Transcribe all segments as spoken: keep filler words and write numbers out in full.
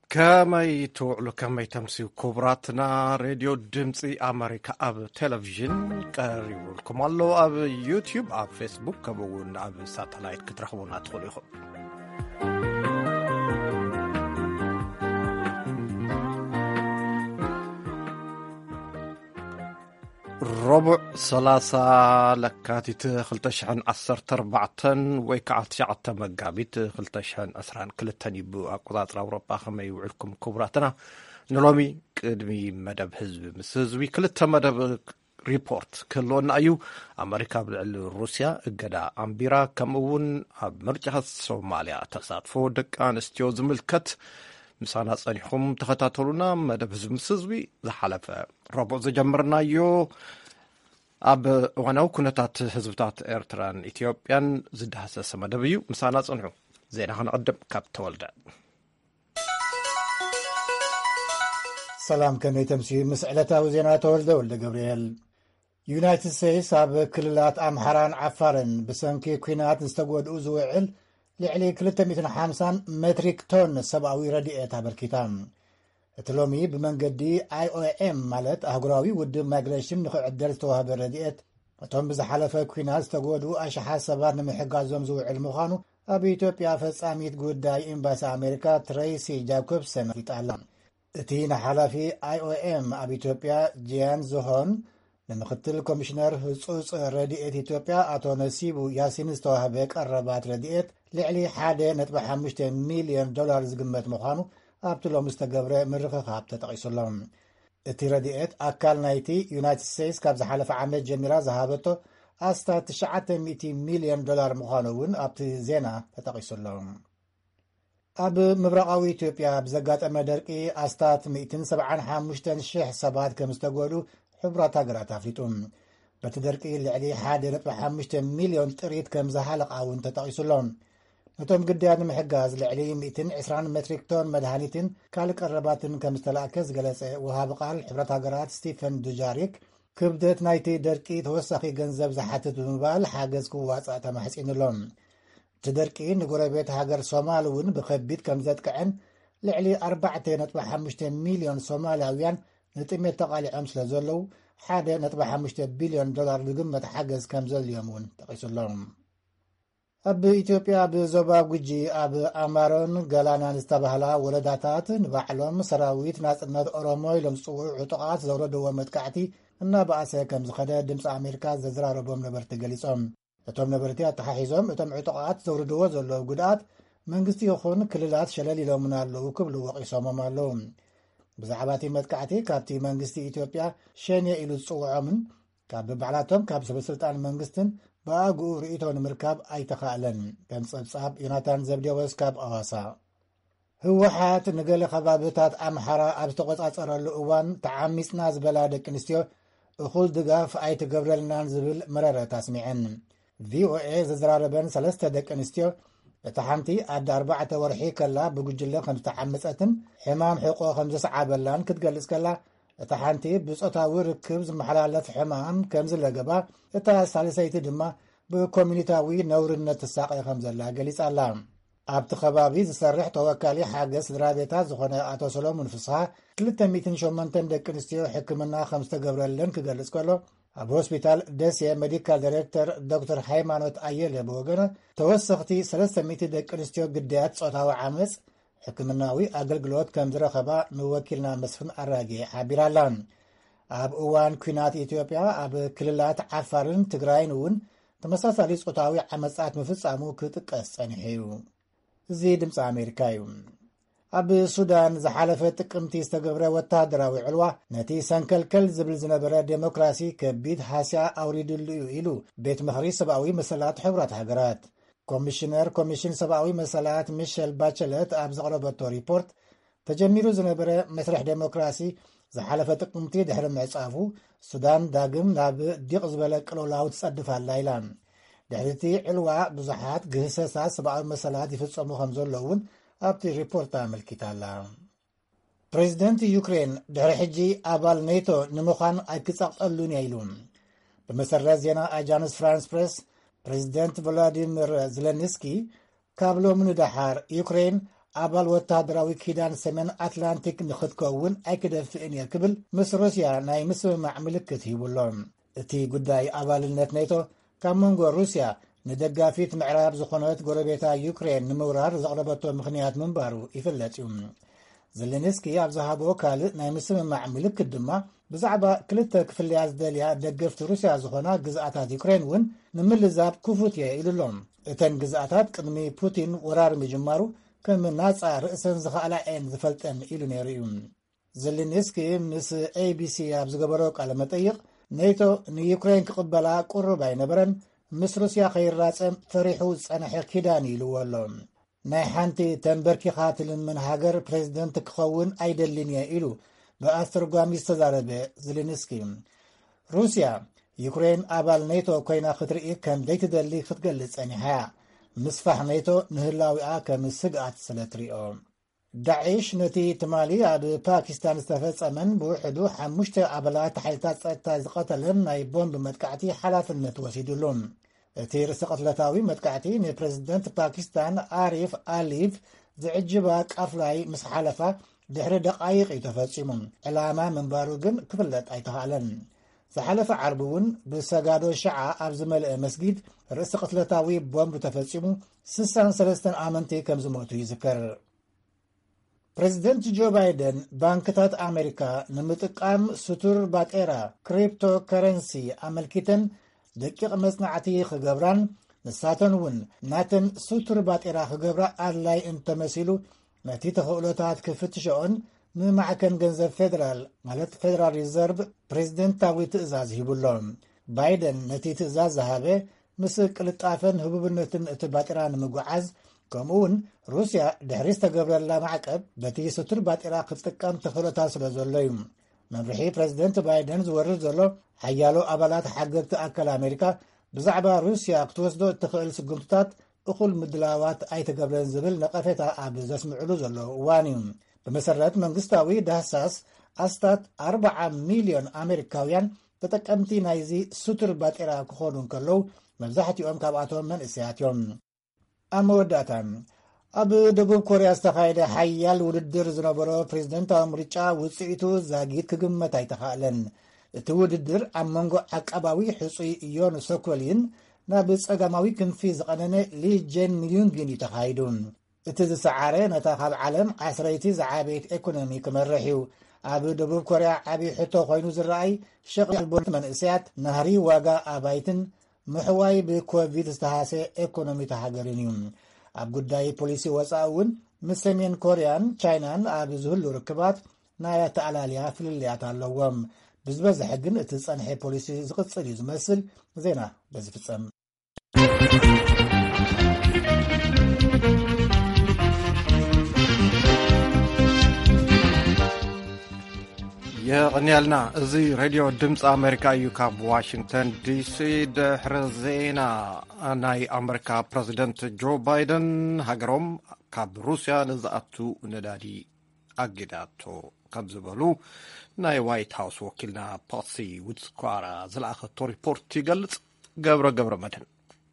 كماي توعلو كماي تمسيو كبراتنا راديو دمسي أمريكا أب تلفزيون قريبو لكم الله أب يوتيوب أب فيسبوك كبون أب ساتلايت كترخبونا تخليكم ربع ثلاثة لكاتيت خلتشحن عصر تربعتن ويكعت شعت مقابيت خلتشحن أسران كلتن يبو أقضات أوروبا خما يوعلكم كبراتنا نلومي قدمي مدب حزب مسزوي كلتا مدب ريبورت كلون أيو أمريكا بالعل روسيا اقدا أمبيرا كمون مرجح الصوماليا تصادفو دك آنستيو زملكت مسانا صنيحهم تخطاتلونا مدب حزب مسزوي زحلفة ربع زجمرنا يو أب وانو كنتات حزبتات إرتران إثيوبيان زد حساس مدبيو مسانا صنحو زين هنقدم كاب تولد سلام كمي تمسير مسألة وزينا تولد ولد قبريل يونايتد ستيتس أب كللات أمحران عفارن بسنكي كوينات نستقود أوزوعل لعلي كلتميتن حامسان متريك تون سبعوي رديئة بركتان تلومي بمنقدي آي أو إم مالت أهقراوي ود ماغريشن نخو عدل توهب الرديئت وطن بزحالفة كوينات تقودو أشحا سبار نمحقازوم زوع المخانو أبي إثيوبيا فساميت قداي إمباس أمريكا تريسي جاكوبسن يتعلم اتينا حلافي آي أو إم أبي إثيوبيا جيان زهون لمختل كوميشنر هصوص رديئت إثيوبيا أتو نسيبو ياسين استوهبك الربات رديئت لعلي حادة نتبع حمشتين مليون دولار زقمت مخانو أبتلو مستقبرة مرخة خابتة تقيسولهم اتي رديئت أكال نايتي يونايتد ستيتس كابز حالف عمد جميرا زهابتو أستا تشعة مئتي مليون دولار مخانوون أبتي زينة تقيسولهم أب مبرقاوي إثيوبيا بزقات أمدركي أستات مئتين سبعان حامشتن شح سبات كمستقولو حبرات أقرات أفريتون بتدركي اللي عليه حادة نتبع حامشتن مليون تريد كمزحالق عاون تتقيسولهم نتوم قديان محقاز لعلي مئتين عشرين متريك تون مدهانيتين كالك الرباتن كمستلاكز قلسة وهاب قال حبرت هاقرات ستيفن دوجاريك كبدت نايتي دركي توسخي جنزب زحاتت بمبال حاجز كواسع تمحسين اللون تدركي نقول بيت هاقر صومالون بخبيت كمزات كعن لعلي أربعتين نتبع حمشتين مليون صوماليويان نتمي تقالي أمس لزولو حادة نتبع حمشتين بليون دولار لقمة حاجز كمزل يومون تقيس اللون أب إثيوبيا بزوبا وجي أب أمارون قلانا نستبهلا ولداتات نبعلهم سراويت ناس الناد أوروموي لمصوع عطقات زوردو ومتكعتي إنا بأسا كمز خدا دمس أمريكا ززرا ربهم نبرت قليسهم اتهم نبرتي التحاحيزهم اتهم عطقات زوردو وزلو قدات منقستي يخون كللات شلالي لو منالو كبلو وقيسهم مالهم بزعباتي متكعتي كابتي منقستي إثيوبيا شانيا إلو تصوعوا من كاب بعلاتهم كاب سبسلطان منقستن باقو رئيتون مركاب أي تخالن كان صبصاب يوناتان زبدي وسكاب أواسا هو حات نقل خبابتات أمحرا أبستقص أصر اللؤوان تعميس ناز بلادك نستيو أخول دقاف أي تقبرلنا نزبل مرارة تسميعن في او اي ززراربن سلسة دك نستيو تحمتي أد أربعة ورحي كلا بقجلة خمس تحمسة حمام حقوق خمس عابلان كتقلس كلا تحانتي بسقطا وركبز محلالات حمام كمز لقبا اتا سالسيتي دما بكومينيتاوي نورنة الساقية خمز الله قليس علام عبد خبابي زسرح توكالي حاقس درابيتا زخونا اتو سلومون فصها كلتا ميتن شومنتن دك نستيو حكمنا خمسة قبرلن كقلس كولو اب هوسبيتال دسيا ميديكال دايركتور دكتور حيمانوت ايل بوغنا توسختي ثلاثة مئة دك نستيو قديات صوتاو عامس حكمناوي أقلقلوت كم زرخبا نوكلنا مسفن أراجي حابيرالان أب أوان كوينات إثيوبيا أب كللات عفارن تقراينون تمساسالي صوتاوي عمسات مفصامو كتقس أنحيو زيد مس أمريكايو أب السودان زحالفت قمتي استقبرا وتادراوي علوة نتي سنكلكل زبل زنبرا ديمقراسي كبيد حاسيا أوريد الليو إلو بيت مخري سبعوي مسلات حبرات حقرات كوميشنر كوميشن سبعوي مسالات ميشيل باتشلت أبز غربتو ريبورت تجميرو زنبرا مسرح ديمقراسي زحالفت قمتي دحر معصافو السودان داقم ناب ديق زبلك لولاو تصدف اللايلان دحرتي علوة بزحات قهساسا سبعوي مسالات يفتصمو خمزون لون أبتي ريبورت عمل كتالا بريزيدنت يوكرين دحر حجي أبال نيتو نموخان أكساق اللون يايلون بمسر زينا أجانس فرانس بريس بريزيدنت فلاديمير زيلينسكي كابلو من دحار يوكرين ኣባል ወታደራዊ ኪዳን ሰሜን ኣትላንቲክ ንኽትከውን ኣይክደፍእን እየ ክብል ምስ ሩስያ ናይ ምስምማዕ ምልክት ሂቡሎም። እቲ ጉዳይ ኣባልነት ኔቶ ካብ መንጎ ሩስያ ንደጋፊት ምዕራብ ዝኾነት ጎረቤታ ዩክሬን ንምውራር ዘቕረበቶ ምኽንያት ምንባሩ ይፍለጥ እዩ። ዘለንስኪ ኣብ ዝሃቦ ካልእ ናይ ምስምማዕ ምልክት ድማ ብዛዕባ ክልተ ክፍልያ ዝደልያ ደገፍቲ ሩስያ ዝኾና ግዝኣታት ዩክሬን እውን ንምልዛብ ክፉት እየ ኢሉሎም። እተን ግዝኣታት ቅድሚ ፑቲን ወራር ምጅማሩ ከም ናፃ ርእሰን ዝኸኣላ እየን ዝፈልጠን ኢሉ ነይሩ እዩ። ዘለንስኪ ምስ ኤቢሲ ኣብ ዝገበሮ ቃለ መጠይቕ ኔቶ ንዩክሬን ክቕበላ ቁርብ ኣይነበረን፣ ምስ ሩስያ ከይራፀም ፈሪሑ ዝፀንሐ ኪዳን ኢልዎ ኣሎ። ናይ ሓንቲ ተንበርኪኻ ትልምን ሃገር ፕሬዚደንት ክኸውን ኣይደልን እየ ኢሉ ብኣስተርጓሚ ዝተዛረበ ዘለንስኪ ሩስያ ዩክሬን ኣባል ኔቶ ኮይና ክትርኢ ከም ዘይትደሊ ክትገልጽ ጸኒሓ ምስፋሕ ኔቶ ንህላዊኣ ከም ስግኣት ስለ ትሪኦ። ዳዒሽ ነቲ ትማሊ ኣብ ፓኪስታን ዝተፈጸመን ብውሕዱ ሓሙሽተ ኣባላት ሓይልታት ጸጥታ ዝቐተለን ናይ ቦምብ መጥቃዕቲ ሓላፍነት ወሲዱሉ። እቲ ርእሲ ቅትለታዊ መጥቃዕቲ ንፕሬዚደንት ፓኪስታን ኣሪፍ ኣሊቭ ዝዕጅባ ቃፍላይ ምስ ሓለፋ ድሕሪ ደቃይቕ እዩ ተፈጺሙ። ዕላማ ምንባሩ ግን ክፍለጥ ኣይተኻኣለን። ዝሓለፈ ዓርቢ እውን ብሰጋዶ ሸዓ ኣብ ዝመልአ መስጊድ ርእሲ ቅትለታዊ ቦምብ ተፈጺሙ ስሳን ሰለስተን ኣመንቲ ከም ዝሞቱ ይዝከር። ፕሬዚደንት ጆ ባይደን ባንክታት ኣሜሪካ ንምጥቃም ስቱር ባጤራ ክሪፕቶ ከረንሲ ኣመልኪተን ደቂቕ መጽናዕቲ ክገብራን ንሳተን እውን ናተን ስቱር ባጤራ ክገብራ ኣድላይ እንተመሲሉ ነቲ ተኽእሎታት ክፍትሸኦን ንማዕከን ገንዘብ ፌደራል ማለት ፌደራል ሪዘርቭ ፕሬዚደንታዊ ትእዛዝ ሂቡሎም። ባይደን ነቲ ትእዛዝ ዝሃበ ምስ ቅልጣፈን ህቡብነትን እቲ ባጤራ ንምጓዓዝ ከምኡውን ሩስያ ድሕሪ ዝተገብረላ ማዕቀብ በቲ ስቱር ባጤራ ክትጥቀም ተኽእሎታት ስለ ዘሎ እዩ። መምርሒ ፕሬዚደንት ባይደን ዝወርድ ዘሎ ሓያሎ ኣባላት ሓገግቲ ኣካል ኣሜሪካ ብዛዕባ ሩስያ ክትወስዶ እትኽእል ስጉምትታት እኹል ምድላዋት ኣይተገብረን ዝብል ነቐፌታ ኣብ ዘስምዕሉ ዘሎ እዋን እዩ። ብመሰረት መንግስታዊ ዳህሳስ ኣስታት ኣርባዓ ሚልዮን ኣሜሪካውያን ተጠቀምቲ ናይዚ ስቱር ባጤራ ክኾኑ እንከለዉ መብዛሕትኦም ካብኣቶም መንእሰያት እዮም። ኣብ መወዳእታ ኣብ ደቡብ ኮርያ ዝተኻየደ ሓያል ውድድር ዝነበሮ ፕሬዚደንታዊ ምርጫ ውፅኢቱ ዛጊድ ክግመት ኣይተኻእለን። እቲ ውድድር ኣብ መንጎ ዓቀባዊ ሕፁይ ዮን ሶኮሊን ናብ ጸጋማዊ ክንፊ ዝቐነነ ሊጀን ሚዩንግን እዩ ተኻይዱ። እቲ ዝሰዓረ ነታ ካብ ዓለም ዓስረይቲ ዝዓበየት ኢኮኖሚ ክመርሕ እዩ። ኣብ ደቡብ ኮርያ ዓብዪ ሕቶ ኮይኑ ዝረአይ ሸቕ ኣልቦት መንእሰያት ናህሪ ዋጋ ኣባይትን ምሕዋይ ብኮቪድ ዝተሃሰ ኢኮኖሚ ተሃገርን እዩ። ኣብ ጉዳይ ፖሊሲ ወፃኢ እውን ምስ ሰሜን ኮርያን ቻይናን ኣብ ዝህሉ ርክባት ናይ ኣተኣላልያ ፍልልያት ኣለዎም። ብዝበዝሐ ግን እቲ ጸንሐ ፖሊሲ ዝቕጽል እዩ ዝመስል። ዜና በዚ ፍጸም። የቕንያልና እዚ ሬድዮ ድምፂ ኣሜሪካ እዩ ካብ ዋሽንግተን ዲሲ። ድሕሪ ዜና ናይ ኣሜሪካ ፕረዚደንት ጆ ባይደን ሃገሮም ካብ ሩስያ ንዝኣቱ ነዳዲ ኣጊዳቶ ከም ዝበሉ ናይ ዋይት ሃውስ ወኪልና ፓትሲ ውድስኳራ ዝለኣኸቶ ሪፖርት ይገልጽ። ገብረ ገብረ መድህን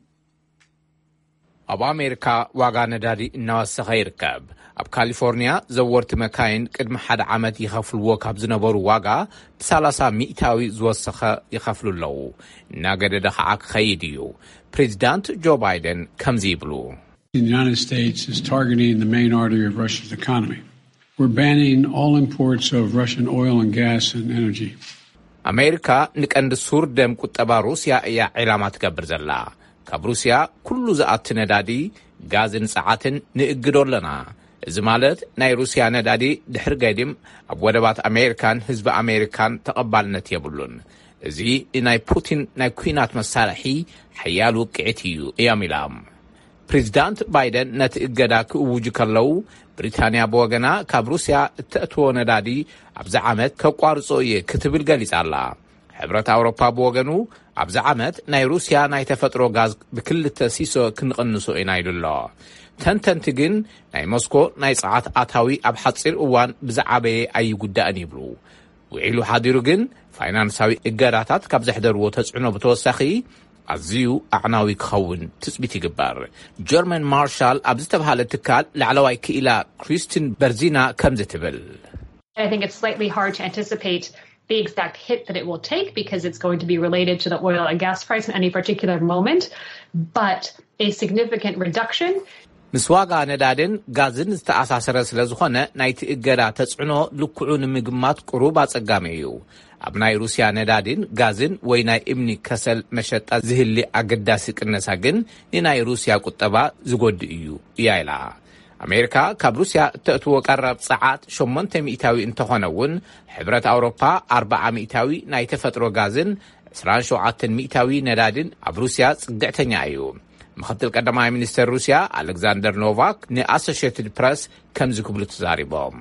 ኣብ ኣሜሪካ ዋጋ ነዳዲ እናወሰኸ ይርከብ። ኣብ ካሊፎርኒያ ዘወርቲ መካይን ቅድሚ ሓደ ዓመት ይኸፍልዎ ካብ ዝነበሩ ዋጋ ብሰላሳ ሚእታዊ ዝወሰኸ ይኸፍሉ ኣለዉ። እናገደደ ከዓ ክኸይድ እዩ። ፕሬዚዳንት ጆ ባይደን ከምዚ ይብሉ። The United States is targeting the main artery of Russia's economy. We're banning all imports of Russian oil and gas and energy. ኣሜሪካ ንቀንዲ ሱር ደም ቁጠባ ሩስያ እያ ዒላማ ትገብር ዘላ። ካብ ሩስያ ኩሉ ዝኣቲ ነዳዲ ጋዝን ጸዓትን ንእግዶ ኣለና። እዚ ማለት ናይ ሩስያ ነዳዲ ድሕሪ ገዲም ኣብ ወደባት ኣሜሪካን ህዝቢ ኣሜሪካን ተቐባልነት የብሉን። እዚ ናይ ፑቲን ናይ ኩናት መሳርሒ ሓያል ውቅዒት እዩ እዮም ኢሎም። ፕሬዚዳንት ባይደን ነቲ እገዳ ክእውጁ ከለዉ ብሪታንያ ብወገና ካብ ሩስያ እተእትዎ ነዳዲ ኣብዚ ዓመት ከቋርጾ እየ ክትብል ገሊጻ ኣላ። ሕብረት ኣውሮፓ ብወገኑ ኣብዚ ዓመት ናይ ሩስያ ናይ ተፈጥሮ ጋዝ ብክልተ ሲሶ ክንቕንሶ ኢና ኢሉሎ። ተንተንቲ ግን ናይ ሞስኮ ናይ ጸዓት ኣታዊ ኣብ ሓፂር እዋን ብዛዕበየ ኣይጉዳእን ይብሉ። ውዒሉ ሓዲሩ ግን ፋይናንሳዊ እገዳታት ካብ ዘሕደርዎ ተጽዕኖ ብተወሳኺ ኣዝዩ ኣዕናዊ ክኸውን ትጽቢት ይግበር። ጀርመን ማርሻል ኣብ ዝተባሃለ ትካል ላዕለዋይ ክኢላ ክሪስቲን በርዚና ከምዚ ትብል I think it's slightly hard to anticipate the exact hit that it will take because it's going to be related to the oil and gas price in any particular moment, but a significant reduction. ምስ ዋጋ ነዳድን ጋዝን ዝተኣሳሰረ ስለ ዝኾነ ናይቲ እገዳ ተጽዕኖ ልክዑ ንምግማት ቁሩብ ኣጸጋሚ እዩ። ኣብ ናይ ሩስያ ነዳድን ጋዝን ወይ ናይ እምኒ ከሰል መሸጣ ዝህሊ ኣገዳሲ ቅነሳ ግን ንናይ ሩስያ ቁጠባ ዝጎድእ እዩ እያ ኢላ። ኣሜሪካ ካብ ሩስያ እተእትዎ ቀረብ ጸዓት ሸሞንተ ሚእታዊ እንተኾነውን ሕብረት ኣውሮፓ ኣርባዓ ሚእታዊ ናይ ተፈጥሮ ጋዝን ዕስራን ሸውዓተ ሚእታዊ ነዳድን ኣብ ሩስያ ጽግዕተኛ እዩ። ምክትል ቀዳማይ ሚኒስትር ሩስያ አሌክሳንደር ኖቫክ ንአሶሺየትድ ፕሬስ ከምዚ ክብሉ ተዛሪቦም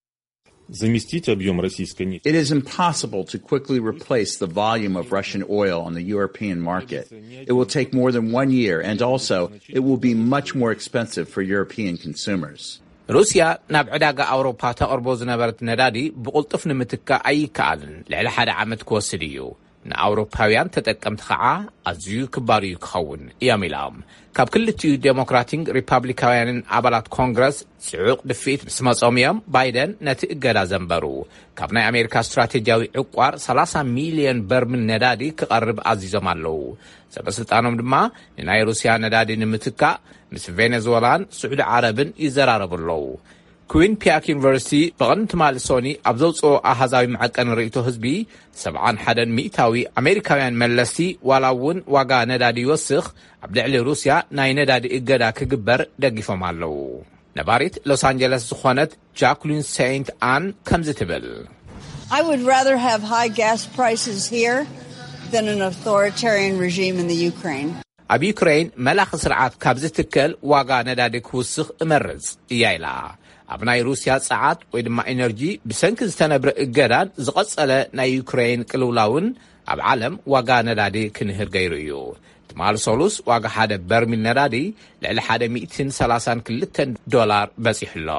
It is impossible to quickly replace the volume of Russian oil on the European market. It will take more than one year, and also it will be much more expensive for European consumers. ሩስያ ናብ ዕዳጋ አውሮፓ ተቅርቦ ዝነበረት ነዳዲ ብቁልጥፍ ንምትካ ኣይከኣልን ልዕሊ ሓደ ዓመት ክወስድ እዩ። ንአውሮፓውያን ተጠቀምቲ ከዓ ኣዝዩ ክባር እዩ ክኸውን እዮም ኢሎም። ካብ ክልቲኡ ዴሞክራቲክ ሪፐብሊካውያንን ኣባላት ኮንግረስ ጽዑቕ ድፊት ምስ መጾም እዮም ባይደን ነቲ እገዳ ዘንበሩ። ካብ ናይ ኣሜሪካ ስትራቴጂያዊ ዕቋር ሰላሳ ሚልዮን በርሚል ነዳዲ ክቐርብ ኣዚዞም ኣለዉ። ሰበስልጣኖም ድማ ንናይ ሩስያ ነዳዲ ንምትካእ ምስ ቬኔዙዌላን ስዑድ ዓረብን ይዘራረቡ ኣለዉ። ኩዊን ፒያክ ዩኒቨርሲቲ ብቕንት ማልሶኒ ኣብ ዘውፅኦ ኣሃዛዊ መዐቀን ርእይቶ ህዝቢ ሰብዓን ሓደን ሚእታዊ ኣሜሪካውያን መለስቲ ዋላ እውን ዋጋ ነዳዲ ይወስኽ ኣብ ልዕሊ ሩስያ ናይ ነዳዲ እገዳ ክግበር ደጊፎም ኣለዉ። ነባሪት ሎስ አንጀለስ ዝኾነት ጃክሊን ሴንት አን ከምዚ ትብል I would rather have high gas prices here than an authoritarian regime in the Ukraine. ኣብ ዩክሬን መላኺ ስርዓት ካብ ዝትከል ዋጋ ነዳዲ ክውስኽ እመርጽ እያ ኢላ። ኣብ ናይ ሩስያ ጸዓት ወይ ድማ ኤነርጂ ብሰንኪ ዝተነብረ እገዳን ዝቐጸለ ናይ ዩክሬን ቅልውላውን ኣብ ዓለም ዋጋ ነዳዲ ክንህር ገይሩ እዩ። ትማል ሶሉስ ዋጋ ሓደ በርሚል ነዳዲ ልዕሊ ሓደ ሚእትን ሰላሳን ክልተን ዶላር በፂሕሎ።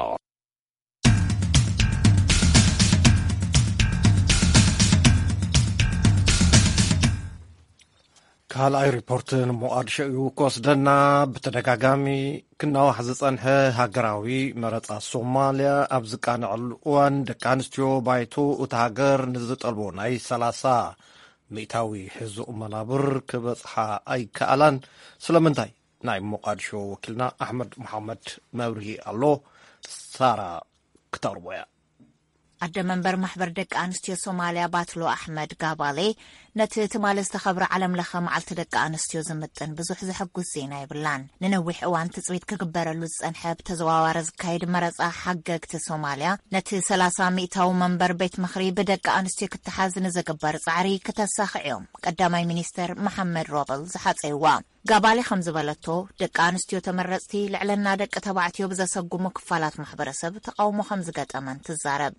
ካልኣይ ሪፖርት ንሞቃዲሾ እዩ ክወስደና ብተደጋጋሚ ክናዋሕ ዝጸንሐ ሃገራዊ መረጻ ሶማልያ ኣብ ዝቃንዐሉ እዋን ደቂ ኣንስትዮ ባይቱ እታ ሃገር ንዝጠልቦ ናይ ሰላሳ ሚእታዊ ሕዙቕ መናብር ክበጽሓ ኣይከኣላን። ስለምንታይ ናይ ሞቃዲሾ ወኪልና ኣሕመድ መሓመድ መብርሂ ኣሎ። ሳራ ክተቕርቦ እያ። ኣደ መንበር ማሕበር ደቂ ኣንስትዮ ሶማልያ ባትሎ ኣሕመድ ጋባሌ ነቲ ትማል ዝተኸብረ ዓለም ለኸ መዓልቲ ደቂ ኣንስትዮ ዝምጥን ብዙሕ ዝሕጉስ ዜና ይብላን። ንነዊሕ እዋን ትፅቢት ክግበረሉ ዝጸንሐ ብተዘዋዋረ ዝካየድ መረጻ ሓገግቲ ሶማልያ ነቲ ሰላሳ ሚእታዊ መንበር ቤት ምኽሪ ብደቂ ኣንስትዮ ክትሓዝ ንዝግበር ጻዕሪ ክተሳኽዕዮም ቀዳማይ ሚኒስተር መሐመድ ሮበል ዝሓፀይዋ። ጋባሌ ከም ዝበለቶ ደቂ ኣንስትዮ ተመረጽቲ ልዕለና ደቂ ተባዕትዮ ብዘሰጉሙ ክፋላት ማሕበረሰብ ተቃውሞ ከም ዝገጠመን ትዛረብ።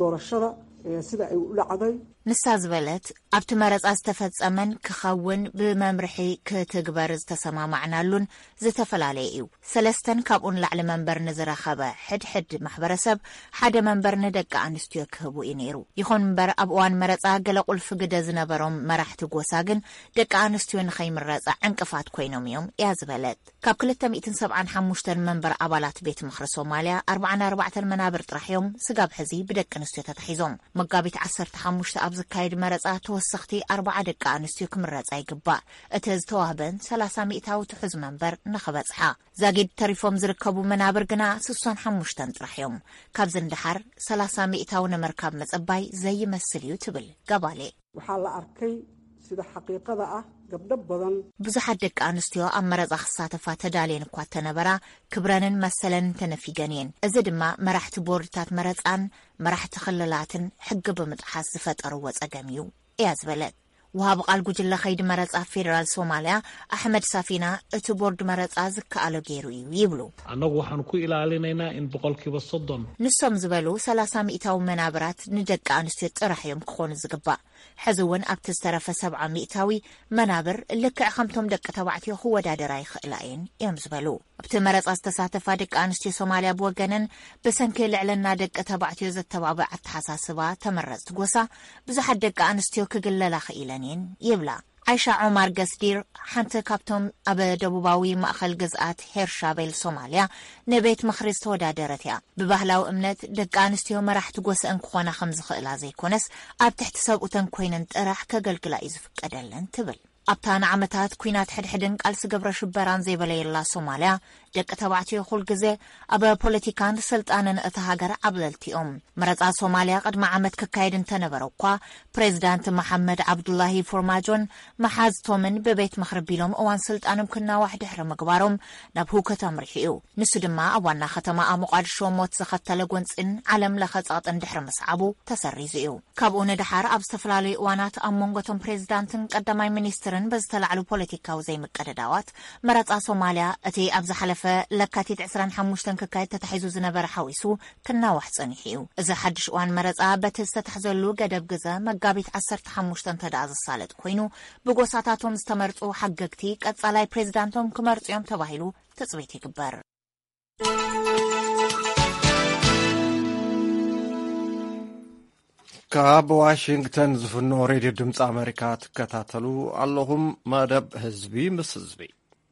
ንሳ ዝበለት ኣብቲ መረጻ ዝተፈጸመን ክኸውን ብመምርሒ ክትግበር ዝተሰማማዕናሉን ዝተፈላለየ እዩ። ሰለስተን ካብኡን ላዕሊ መንበር ንዝረኸበ ሕድሕድ ማሕበረሰብ ሓደ መንበር ንደቂ ኣንስትዮ ክህቡ እዩ ነይሩ። ይኹን እምበር ኣብ እዋን መረጻ ገለ ቁልፊ ግደ ዝነበሮም መራሕቲ ጎሳ ግን ደቂ ኣንስትዮ ንኸይምረጻ ዕንቅፋት ኮይኖም እዮም እያ ዝበለት። ካብ ክልተ ሚእትን ሰብዓን ሓሙሽተን መንበር ኣባላት ቤት ምኽሪ ሶማልያ ኣርባዓን ኣርባዕተን መናብር ጥራሕ እዮም ስጋብ ሕዚ ብደቂ ኣንስትዮ ተታሒዞም። መጋቢት ዓሰርተ ሓሙሽተ ኣብ ዝካየድ መረጻ ተወሰኽቲ ኣርባዓ ደቂ ኣንስትዮ ክምረጻ ይግባእ። እቲ ዝተዋህበን ሰላሳ ሚእታዊ ትሑዝ መንበር ንኽበጽሓ ዛጊድ ተሪፎም ዝርከቡ መናብር ግና ስሳን ሓሙሽተን ጥራሕ እዮም። ካብዚ እንድሓር ሰላሳ ሚእታዊ ንምርካብ መጸባይ ዘይመስል እዩ ትብል ጋባሌ። waxaa la arkay sida xaqiiqada ah gabdho badan ብዙሓት ደቂ ኣንስትዮ ኣብ መረጻ ክሳተፋ ተዳልየን እኳ ተነበራ ክብረንን መሰለን ተነፊገንየን። እዚ ድማ መራሕቲ ቦርድታት መረጻን መራሕቲ ክልላትን ሕጊ ብምጥሓስ ዝፈጠርዎ ጸገም እዩ እያ ዝበለት። وهاب قال جل خيد مرز فيدرال سوماليا أحمد سافينا اتبورد مرز زكالو جيرو يبلو أنا وحن كو إلى علينا إن بقولك بصدم نسم زبلو سلاسة مئتاو منابرات نجد أنستيت رحيم كون زقبا حزون أبتسترف سبعة مئتاوي منابر لك خمتم دك تبعتي هو دادراي خلاين يوم زبلو بتمرز استساتف دك أنستي سوماليا بوجنن بسنكل علنا دك تبعتي زت تبعت حساسبا تمرز تقوسا بزحد دك أنستيو كجل لا خيلانين يبلا عيشة عمر قصدير حنت كابتوم أبا دبوباوي مأخل جزءات هيرشابيل صوماليا نبيت مخرج تودا درتيا ببهلاو أمنت دقانستيو ما راح تقوس أنكوانا خمس خيلا زي كونس أب تحت سابقتن كوينن راح كقلقلا إزفك أدلن تبل أبتان عمتات كوينات حد حدن قالس قبر شبران زي بلايلا صوماليا دك تبعتي يقول جزء أبا بوليتيكان سلطانن أتهاجر عبلتيهم مرزا صوماليا قد ما عمت ككايدن تنبروقا بريزيدنت محمد عبد الله فورماجون محاز تومن ببيت مخربيلهم أوان سلطانم كنا واحد حرم مقبارهم نبهو كتمرحيو نسدما أوانا ختما مقادشو موت سخت تلقونس إن علم لخطات ان دحر مسعبو تسريزيو كابون دحار أب استفلالي وانات أمونغتم بريزيدنتن قدماي منيسترن بزتلعلو بوليتيكاو زي مقدداوات مرزا صوماليا أتي أبز حلف لكاتيت عسران حموشتن ككايت تتحيزو زنبر حويسو كنا واحد صنيحيو إذا حدش وان مرزا بتز تحزلو قدب قزا مقابيت عسرت حموشتن تدعز الصالد كوينو بقوساتاتهم استمرتو حققتي قد بريزيدنتهم كمرت يوم تباهلو تصويتي كبار كاب واشنطن زفنو راديو دمص أمريكا تكتاتلو اللهم مدب حزبي مس حزبي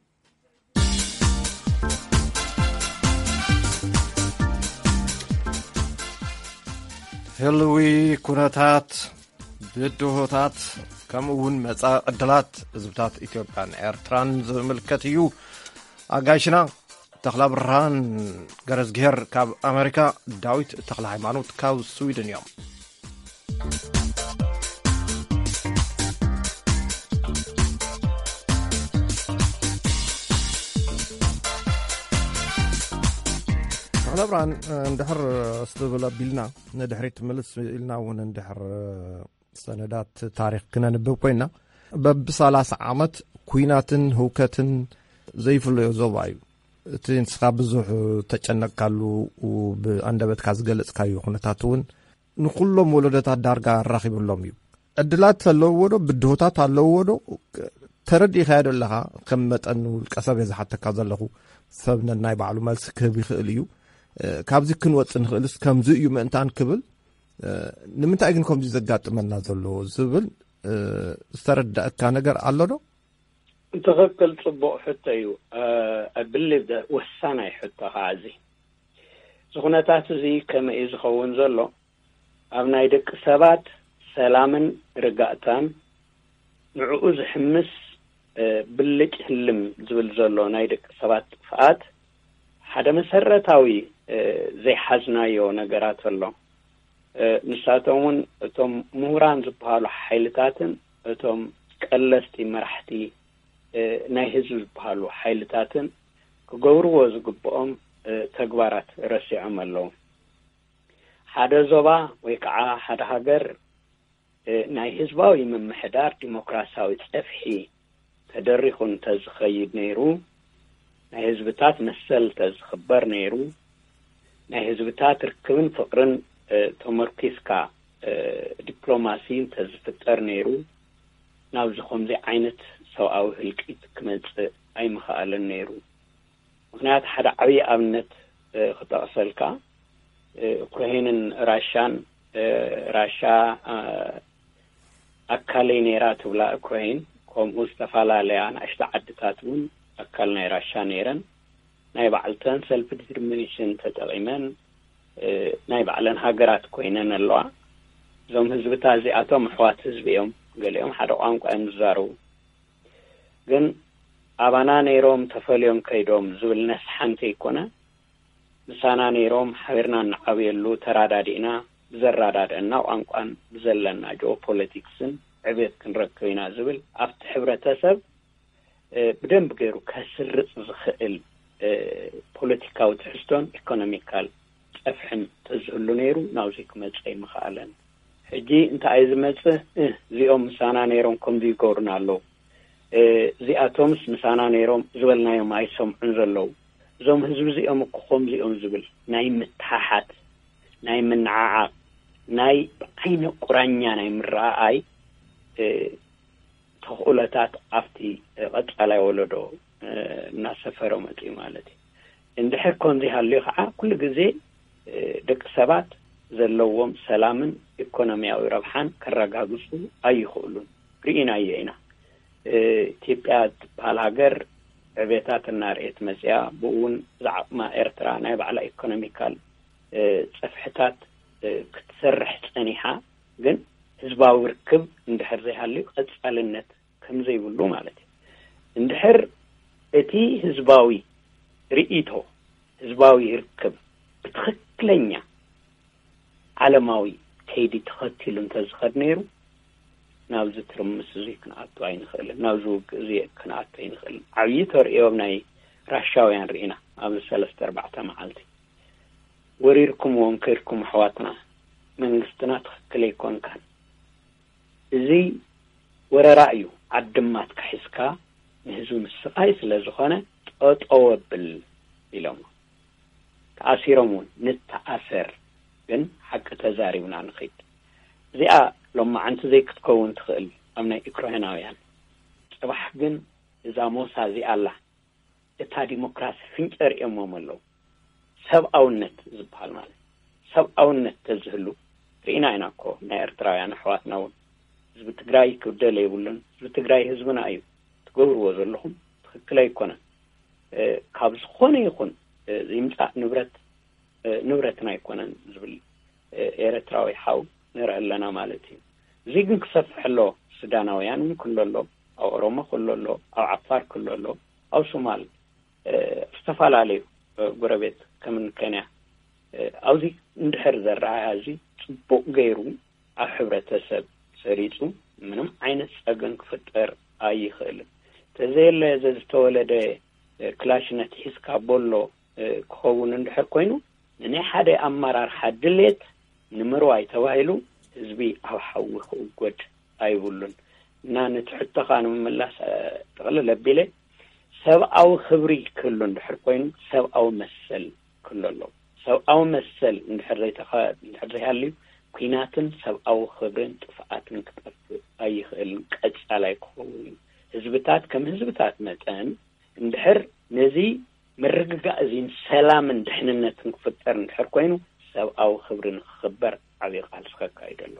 هلوي كوناتات بدوهات كمون مصا قدلات زبطات إثيوبيان إيرتران زملكتيو أغاشنا تخلا برهان غرز غير كاب أمريكا داويت تخلا هيمانوت كاو سويدن يوم تخلا برهان ندحر استبلا بيلنا ندحريت ملس إلنا وندحر سندات تاريخ كنا نبو كوينا ببسالاس عامت كويناتن هوكتن زي فلو يوزوبايو تنسخا بزوح تጨነቃሉ وبأندبت كازغلص كايو خنتاتون نكلهم ولدتا دارغا راخيبلهم يو ادلات تلوودو بدوታት አለወዶ ተረዲ ይኸደለኻ ከመጠኑ القصب يزحتك ዘለኹ ሰብነ ናይ ባዕሉ መልስ ክህብ ይኽእል እዩ ካብዚ ክንወጽ ንኽእልስ ከምዚ እዩ ምእንታን ክብል ንምንታይ ግን ከምዚ ዘጋጥመና ዘሎ ዝብል ዝተረዳእካ ነገር ኣሎ ዶ تغكل صبو حتى يو أبلغ ده وسانا حتى هذه زخناتات زي كما يزخون زلو أبنا يدك سبات سلامن رقاتان نعوز حمس بلج هلم زبل زلو نايدك سبات فات حدا مسرتاوي زي حزنايو نقرات الله نساتون توم مهران زبهالو حيلتاتن توم قلستي مرحتي ናይ ህዝብ በሃሉ ሓይልታትን ክገብርዎ ዝግብኦም ተግባራት ረሲዖም ኣለዉ ሓደ ዞባ ወይ ከዓ ሓደ ሃገር ናይ ህዝባዊ ምምሕዳር ዲሞክራሲያዊ ፀፍሒ ተደሪኹን ተዝኸይድ ነይሩ ናይ ህዝብታት መሰል ተዝኽበር ነይሩ ናይ ህዝብታት ርክብን ፍቅርን ተመርኪስካ ዲፕሎማሲን ተዝፍጠር ነይሩ ናብዚ ከምዚ ዓይነት ሰውኣዊ ህልቂት ክመጽእ ኣይምኽኣልን ነይሩ ምክንያት ሓደ ዓብዪ ኣብነት ክጠቕሰልካ ዩክሬንን ራሻን ራሻ ኣካለይ ነይራ ትብላ ዩክሬን ከምኡ ዝተፈላለያ ንኣሽቱ ዓድታት እውን ኣካል ናይ ራሻ ነይረን ናይ ባዕልተን ሰልፍ ዲተርሚኔሽን ተጠቒመን ናይ ባዕለን ሃገራት ኮይነን ኣለዋ እዞም ህዝብታት እዚኣቶም ኣሕዋት ህዝቢ እዮም ገሊኦም ሓደ ቋንቋ እዮም ዝዛረቡ ግን ኣባና ነይሮም ተፈልዮም ከይዶም ዝብል ነስሓንቲ ይኮነ ምሳና ነይሮም ሓቢርና ንዓብየሉ ተራዳዲእና ብዘራዳድአና ቋንቋን ብዘለና ጂኦፖለቲክስን ዕብየት ክንረክብ ኢና ዝብል ኣብቲ ሕብረተሰብ ብደንብ ገይሩ ከስርፅ ዝኽእል ፖለቲካዊ ትሕዝቶን ኢኮኖሚካል ፀፍሕን ተዝህሉ ነይሩ ናብዚ ክመፅእ ይምኽኣለን ሕጂ እንታይ እዩ ዝመፅእ እዚኦም ምሳና ነይሮም ከምዚ ይገብሩና ኣለዉ እዚኣቶምስ ምሳና ነይሮም ዝበልናዮም ኣይሰምዑን ዘለዉ እዞም ህዝቢ እዚኦም እኮ ከምዚኦም ዝብል ናይ ምትሓሓት ናይ ምንዓዓቕ ናይ ብዓይነ ቁራኛ ናይ ምረኣይ ተኽእሎታት ኣብቲ ቀጻላይ ወለዶ እናሰፈረ መፅኡ ማለት እዩ እንድሕር ከምዚ ሃልዩ ከዓ ኩሉ ግዜ ደቂ ሰባት ዘለዎም ሰላምን ኢኮኖሚያዊ ረብሓን ከረጋግፁ ኣይኽእሉን ርኢናዮ ኢና ኢትዮጵያ ትባል ሀገር ዕቤታትና ርኤት መጽያ ብኡን ዛዕማ ኤርትራ ናይ ባዕላ ኢኮኖሚካል ጽፍሕታት ክትሰርሕ ጸኒሓ ግን ህዝባዊ ርክብ እንድሕር ዘይሃልዩ ቀጻልነት ከም ዘይብሉ ማለት እዩ እንድሕር እቲ ህዝባዊ ርኢቶ ህዝባዊ ርክብ ብትክክለኛ ዓለማዊ ከይዲ ተኸቲሉ እንተዝኸድ ነይሩ ናብዚ ትርምስ እዚ ክንኣቱ ኣይንኽእልን ናብዚ ውግእ እዚ ክንኣቱ ኣይንኽእልን ዓብዪ ተርእዮም ናይ ራሻውያን ርኢና ኣብ ሰለስተ ኣርባዕተ መዓልቲ ወሪርኩም እውን ከይድኩም ኣሕዋትና መንግስትና ትክክል ኣይኮንካን እዚ ወረራ እዩ ዓድማት ክሒዝካ ንህዝቢ ምስቃይ ስለ ዝኾነ ጠጠው ብል ኢሎም ተኣሲሮም እውን ንተኣሰር ግን ሓቂ ተዛሪብና ንኸይድ እዚኣ ሎማዓንቲ ዘይክትከውን ትኽእል ኣብ ናይ ዩክራይናውያን ጽባሕ ግን እዛ ሞሳ እዚኣ ኣላ እታ ዲሞክራሲ ፍንጨር እሞም ኣለዉ ሰብኣውነት ዝበሃል ማለት ሰብኣውነት ተዝህሉ ርኢና ኢና እኮ ናይ ኤርትራውያን ኣሕዋትና እውን ህዝቢ ትግራይ ክብደል የብሉን ህዝቢ ትግራይ ህዝብና እዩ ትገብርዎ ዘለኹም ትክክል ኣይኮነን ካብ ዝኾነ ይኹን ይምፃእ ንብረት ንብረትና ኣይኮነን ዝብል ኤርትራዊ ሓው ንርኢ ኣለና ማለት እዩ እዚ ግን ክሰፍሕ ኣሎ ሱዳናውያን እውን ክህሉ ኣሎ ኣብ ኦሮሞ ክህሉ ኣሎ ኣብ ዓፋር ክህሉ ኣሎ ኣብ ሶማል ዝተፈላለዩ ጎረቤት ከምን ኬንያ ኣብዚ እንድሕር ዘረኣያ እዚ ፅቡቅ ገይሩ ኣብ ሕብረተሰብ ሰሪፁ ምንም ዓይነት ፀገም ክፍጠር ኣይኽእልን ተዘየለ ዝተወለደ ክላሽነት ሒዝካ ቦሎ ክኸውን እንድሕር ኮይኑ ናይ ሓደ ኣመራርሓ ድሌት ንምርዋይ ተባሂሉ ህዝቢ ኣብ ሓዊ ክውገድ ኣይብሉን እና ንትሕተኻ ንምምላስ ጠቕልል ኣቢለ ሰብኣዊ ክብሪ ክህሉ እንድሕር ኮይኑ ሰብኣዊ መሰል ክህሉ ኣለዎ ሰብኣዊ መሰል እንድሕር ዘይሃልዩ ኩናትን ሰብኣዊ ክብርን ጥፍኣትን ክጠፍእ ኣይኽእልን ቀጻላይ ክኸውን እዩ ህዝብታት ከም ህዝብታት መጠን እንድሕር ነዚ ምርግጋእ እዚን ሰላምን ድሕንነትን ክፍጠር እንድሕር ኮይኑ ሰብኣዊ ክብሪ ንክኽበር ዓብዪ ቃል ዝኸካይድ ኣሎ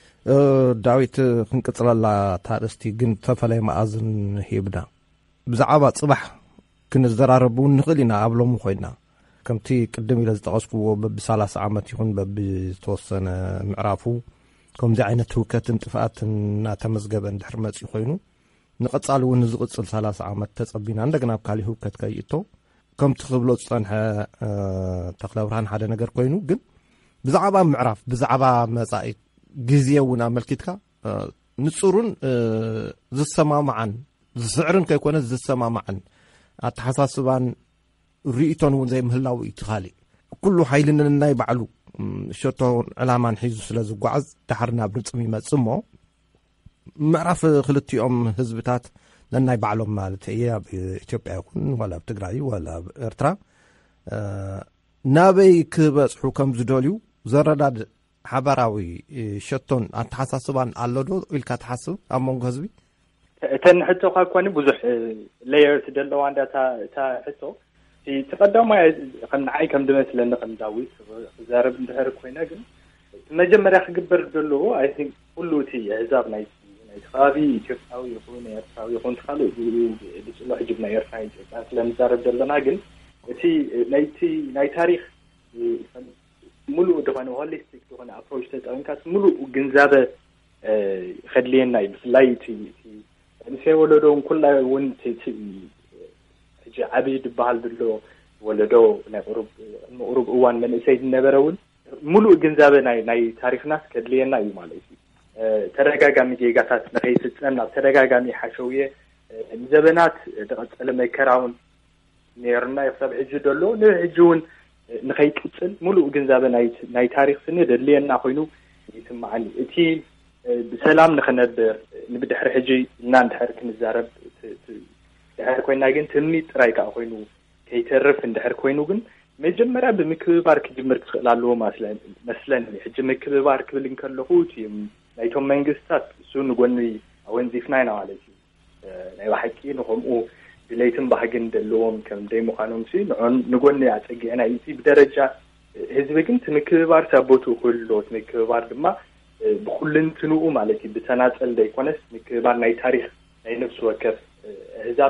ዳዊት ክንቅፅለላ ታርእስቲ ግን ተፈለየ መኣዝን ሂብና ብዛዕባ ጽባሕ ክንዘራረብ እውን ንኽእል ኢና ኣብ ሎሚ ኮይና ከምቲ ቅድም ኢለ ዝጠቐስክዎ በብሰላሳ ዓመት ይኹን በብዝተወሰነ ምዕራፉ ከምዚ ዓይነት ህውከትን ጥፍኣትን እናተመዝገበ እንድሕር መፂኡ ኮይኑ ንቐጻሊ እውን ዝቕፅል ሰላሳ ዓመት ተጸቢና እንደገና ኣብ ካሊእ ህውከት ከይእቶ ከምቲ ክብሎ ዝጸንሐ ተኽለ ብርሃን ሓደ ነገር ኮይኑ ግን ብዛዕባ ምዕራፍ ብዛዕባ መጻኢ ግዜ እውን ኣመልኪትካ ንጹሩን ዝሰማማዓን ዝስዕርን ከይኮነ ዝሰማማዓን ኣተሓሳስባን ርኢቶን እውን ዘይምህላው እዩ ትኻሊእ ኩሉ ሓይልን ናይ ባዕሉ ሸቶን ዕላማን ሒዙ ስለ ዝጓዓዝ ዳሕር ናብ ርፅም ይመጽእ እሞ ምዕራፍ ክልቲኦም ህዝብታት ነናይ ባዕሎም ማለት እየ ኣብ ኢትዮጵያ ይኹን ወላ ኣብ ትግራይ ወላ ኣብ ኤርትራ ናበይ ክበፅሑ ከም ዝደልዩ ዘረዳድ ሓበራዊ ሸቶን ኣተሓሳስባን ኣሎ ዶ ኢልካ ትሓስብ ኣብ መንጎ ህዝቢ እተን ሕቶኻ እኳኒ ብዙሕ ሌየርስ ዘለዋ እንዳታ እታ ሕቶ ተቀዳማ ከም ንዓይ ከም ድመስለኒ ከም ዳዊት ክዛረብ እንድሕር ኮይና ግን መጀመርያ ክግበር ዘለዎ ኣይ ቲንክ ኩሉ እቲ ህዛብ ናይ ናይ ከባቢ ኢትዮጵያዊ ይኹን ኤርትራዊ ይኹን ካልእ ብፅሎ ሕጅብ ናይ ኤርትራ ኢትዮጵያ ስለምዛረብ ዘለና ግን እቲ ናይቲ ናይ ታሪክ ሙሉእ ዝኾነ ሆሊስቲክ ዝኾነ ኣፕሮች ተጠቒምካስ ሙሉእ ግንዛበ ከድልየና እዩ ብፍላይ እቲ ንሴ ወለዶ ኩላ እውን ሕጂ ዓብዪ ድበሃል ዘሎ ወለዶ ናይ ቁሩብ ቁሩብ እዋን መንእሰይ ዝነበረ እውን ሙሉእ ግንዛበ ናይ ናይ ታሪክናስ ከድልየና እዩ ማለት እዩ ተደጋጋሚ ዜጋታት ንኸይስፀን ኣብ ተደጋጋሚ ሓሸውየ ንዘበናት ዝቐፀለ መከራውን ነርና ይኽሰብ ሕጂ ደሎ ንሕጂ እውን ንኸይቅፅል ሙሉእ ግንዛበ ናይ ናይ ታሪክ ስኒ ደድልየና ኮይኑ ይስማዓኒ እቲ ብሰላም ንኽነብር ንብድሕሪ ሕጂ እና እንድሕር ክንዛረብ ድሕር ኮይና ግን ትምኒት ጥራይ ከዓ ኮይኑ ከይተርፍ እንድሕር ኮይኑ ግን መጀመርያ ብምክብባር ክጅምር ክኽእል ኣለዎ መስለኒ ሕጂ ምክብባር ክብል እንከለኹ ናይቶም መንግስታት እሱ ንጎኒ ኣወንዚፍና ኢና ማለት እዩ ናይ ባሕቂ ንከምኡ ድሌትን ባህግን ደለዎም ከም ደይምዃኖም ሲ ንጎኒ ኣፀጊዕና እዩ ብደረጃ ህዝቢ ግን ትምክብባር ሳቦቱ ኩሉ ትምክብባር ድማ ብኩልንትንኡ ማለት እዩ ብተናፀል ዘይኮነስ ምክብባር ናይ ታሪክ ናይ ነፍሲ ወከፍ ህዛብ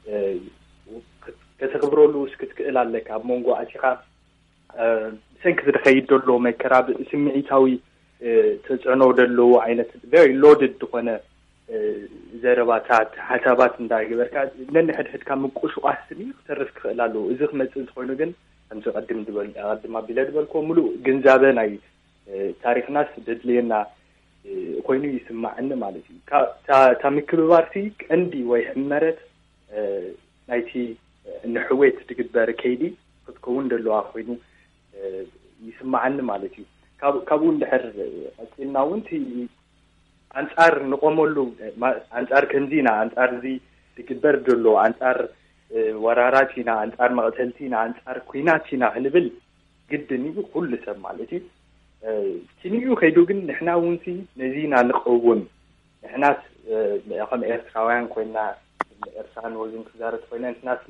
ከተኽብረሉ እስክትክእል ኣለካ ኣብ መንጎ ኣቲኻ ሰንኪ ዝኸይድ ዘሎ መከራ ስምዒታዊ ተጽዕኖ ዘለዎ ዓይነት very loaded ዝኾነ ዘረባታት ሓሳባት እንዳገበርካ ነንሕድሕድካ ምቁሽቋስ ስኒ ክተርፍ ክኽእል ኣለዎ እዚ ክመፅእ ዝኾይኑ ግን ከምዚ ቀድም ድበል ቀድማ ቢለ ድበልኮ ሙሉእ ግንዛበ ናይ ታሪክናስ ደድልየና ኮይኑ ይስማዕኒ ማለት እዩ እታ ምክብባርቲ ቀንዲ ወይ ሕመረት ናይቲ ንሕዌት ትግበር ከይዲ ክትከውን ዘለዋ ኮይኑ ይስማዕኒ ማለት እዩ ካብኡ እንድሕር ቀፂልና እውን እቲ አንጻር ንቆመሉ አንጻር ከንዚና አንጻር እዚ ትግበር ዘሎ አንጻር ወራራቲና አንጻር መቅተልቲና አንጻር ኩናቲና ክንብል ግድን እዩ ኩሉ ሰብ ማለት እዩ ትንዩ ከይዱ ግን ንሕና ውንሲ ነዚና ንቀውም ንሕናስ ከም ኤርትራውያን ኮይና ኤርትራን ወዝን ክዛረት ኮይና ንሕናስ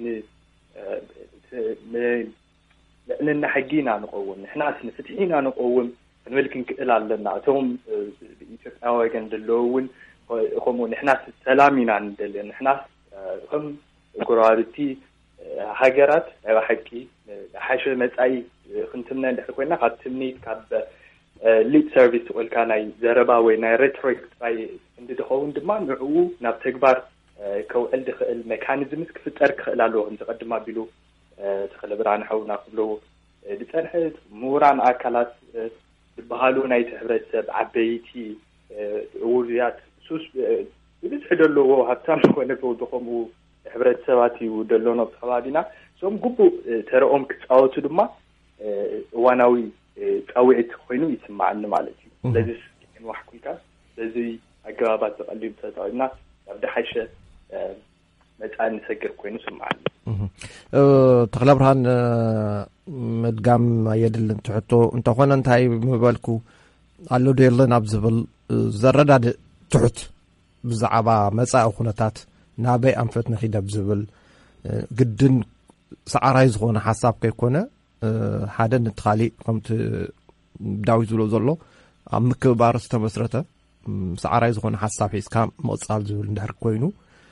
لأننا حقينا نقوم نحن نفتحينا نقوم نملك نكئل على نعتهم بإيجابنا وجن دلون هم نحن سلامنا ندل نحن هم قرارتي هاجرات حكي حاشة مسأي خنتمنا نحكينا قدمني كاب ليد سيرفيس والكاناي زربا وينا ريتوريك باي عند دخول دمان نعو نبتكبر كو عندك الميكانيزم كفتر خلالو عند قدما بيلو تخلى بران حونا قبله بتنحت موران أكلات بحالو نايت حبرت عبيتي وريات سوس بتحدلو حتى كنا بودخمو حبرت سواتي ودلونا بحوادنا سوم قبو ترى كتاوتو دما واناوي قويت خوينو يسمعنا مالتي لازم نوحكيكا لازم أقربات تقليب تتعبنا أبدا حشة متعني سكر كوينو سمعنا تخلى برهان مدقام يدل تحطو انت خونا انتهي مبالكو قالو ديرلن نابزبل زرداد تحت بزعبا مساء خونتات نابي انفت نخيدا بزبل قدن سعراي زغونا حساب كيكونا حادا نتخالي قمت داوي زولو زولو عمك بارس تمسرته سعراي زغونا حساب حيسكام مقصال زول ندهر كوينو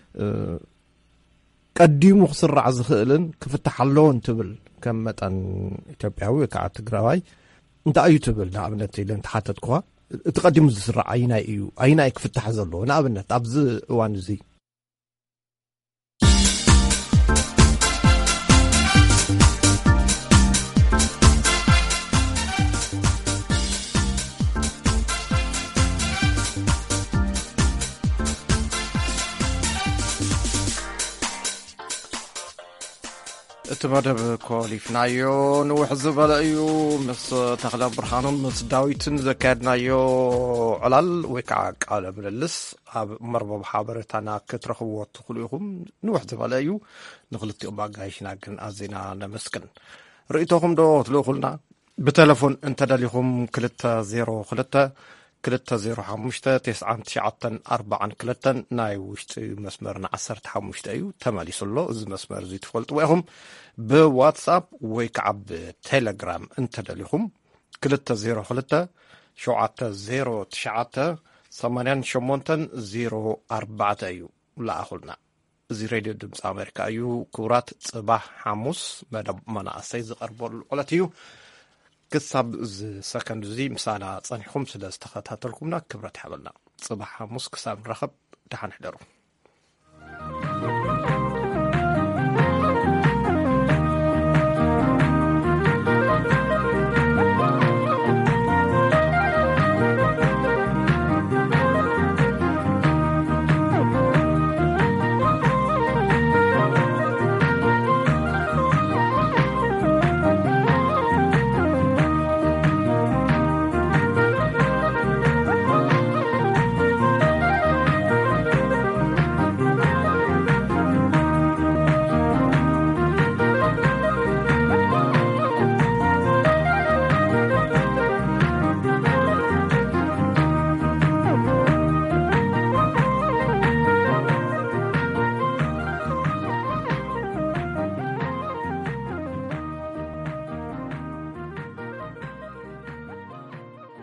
قديمو خسرع زخئلن كفتحلون تبل كم متن إثيوبياوي كعت تجراوي أنت أي تبل نعملت إلى أنت حتى تقوى تقدم زسرع أينا إيو أينا يكفتح زلو نعملت أبز وانزي تمدب كواليفنايو نوح زبلايو مس تخلى برهانون مس داويتن زكادنايو علال ويكع قال بللس مربب حابرتنا كترخو تخليهم نوح زبلايو نخلطيو باغايشنا كن ازينا نمسكن ريتوهم دو تلوخلنا بتليفون انت داليهم كلتا زيرو خلتا كلتا زيرو حمشتا تسعة تشعة أربعة كلتا ناي وشت مسمرنا عسرت حمشتا أيو تمالي سلو إز مسمر زي تفولت ويهم بواتساب ويكعب تيليجرام انت داليهم كلتا زيرو خلتا شعة زيرو تشعة ثمانين شمونتن زيرو أربعة أيو لا أخلنا زي راديو دمس أمريكا أيو كورات صباح حموس مدى مناعسي زقربول قلتيو كسب سكند زي مسانا صنيحكم سداس تخاتاتلكمنا كبرت حبلنا صباح حموس كساب رخب دحان حدرو